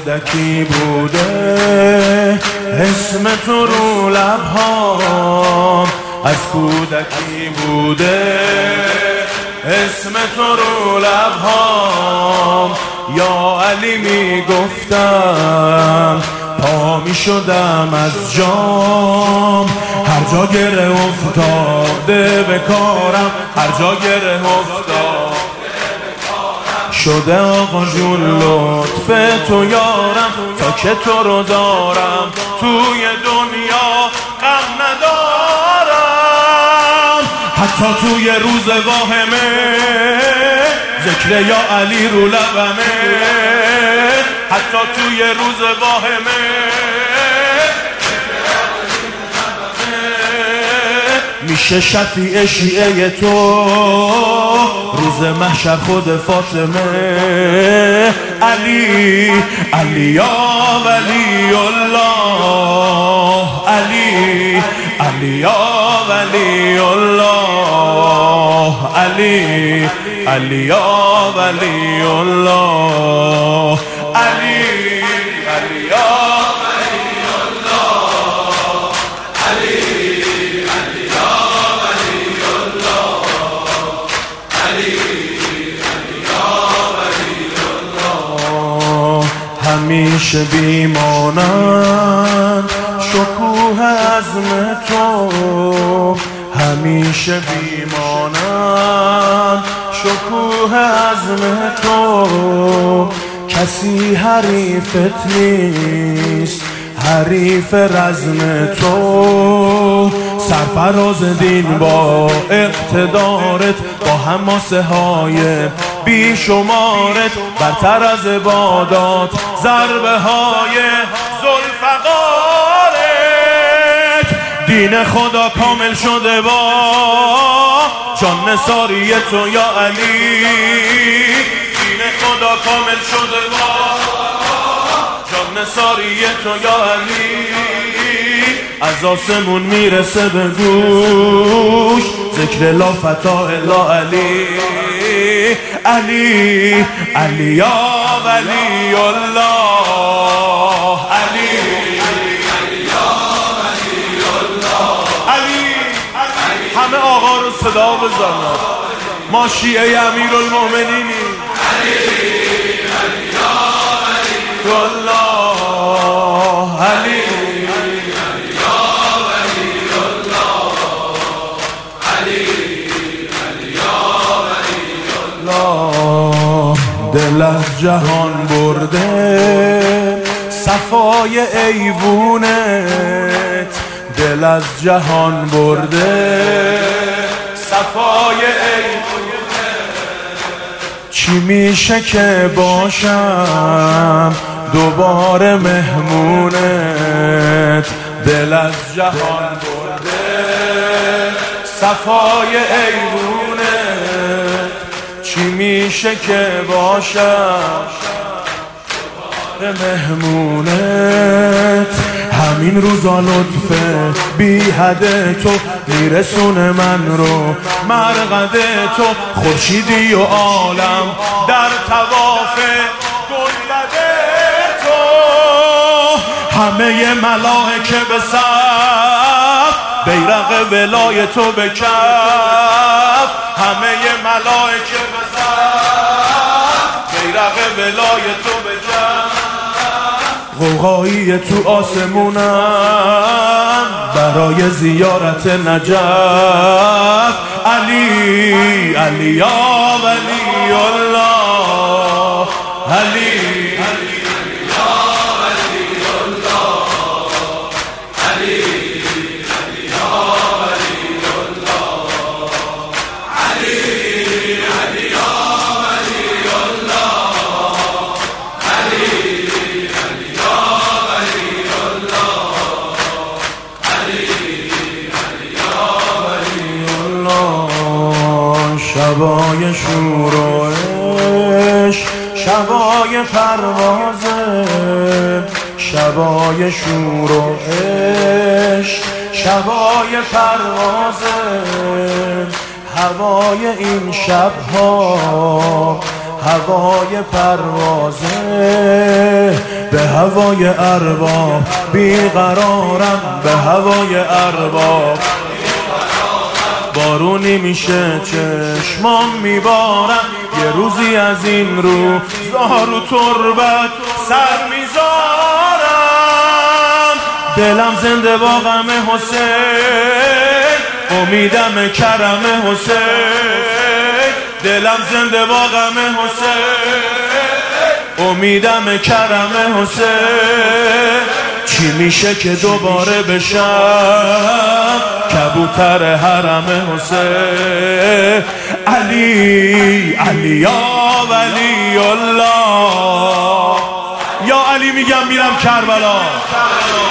کودکی بوده اسم تو رو لبهام، از کودکی بوده اسم تو رو لبهام. یا علی میگفتم پا میشدم از جام، هر جا گره افتاده به کارم، هر جا گره افتاده شده آقا جون لطف تو یارم، تا که تو رو دارم توی دنیا غم ندارم. حتی توی روز واهمه ذکر یا علی رو لبمه، حتی توی روز واهمه میشه شفیع شیعه تو، روز محشر خود فاطمه. علی علی یا ولی الله، علی علی یا ولی الله، علی علی یا ولی الله، علی علی یا ولی الله، علی علی یا ولی الله، علی علی یا ولی الله. همیشه بیمانند شکوه عزم تو، همیشه بیمانند شکوه عزم تو. کسی حریفت نیست حریف رزم تو، سرفراز دین با اقتدارت، با حماسه های بیشمارت، برتر از عبادات ضربه های ذوالفقارت. دین خدا کامل شده با جان نثاری تو یا علی، دین خدا کامل شده با جان نثاری تو یا علی. از آسمون میرسه به گوش ذکر لا فتح الا علی، علی علی یا ولی الله، علی علی یا ولی الله، علی. همه آقا رو صدا بزنن، ما شیعه امیرالمومنینی. علی علی یا ولی الله، علی علی یا ولی الله، علی علی یا ولی الله. دل از جهان برده صفای ایوونت، دل از جهان برده صفای ایوونت. چی میشه که باشم دوباره مهمونت، دل از جهان برده صفای ایوونت. چی میشه که باشم مهمونت. همین روزا لطف بی حد تو میرسونه من رو مرقد تو، خورشیدی و عالم در طواف گنبد تو. همه ملائکه به صف بیرق ولای تو به کف، همه ملائکه به صف بیرق ولای تو به کف. غوغایی تو آسمونم برای زیارت نجف، علی علی یا ولی الله، علی علی یا ولی الله، علی علی یا ولی الله، علی علی یا ولی الله، علی شبای شور و عشق، شبای پروازه، شبای شور و عشق، شبای پروازه. هوای این شبها هوای پروازه، به هوای ارباب بیقرارم، به هوای ارباب بارونی میشه چشمام میبارم، یه روزی از این رو زارو تربت سر میذارم. دلم زنده با غم حسین، امیدم کرم حسین. دلم زنده با غم حسین، امیدم کرم حسین. چی میشه که دوباره بشم کبوتر حرم حسین؟ علی علی یا ولی الله، یا علی میگم میرم کربلا.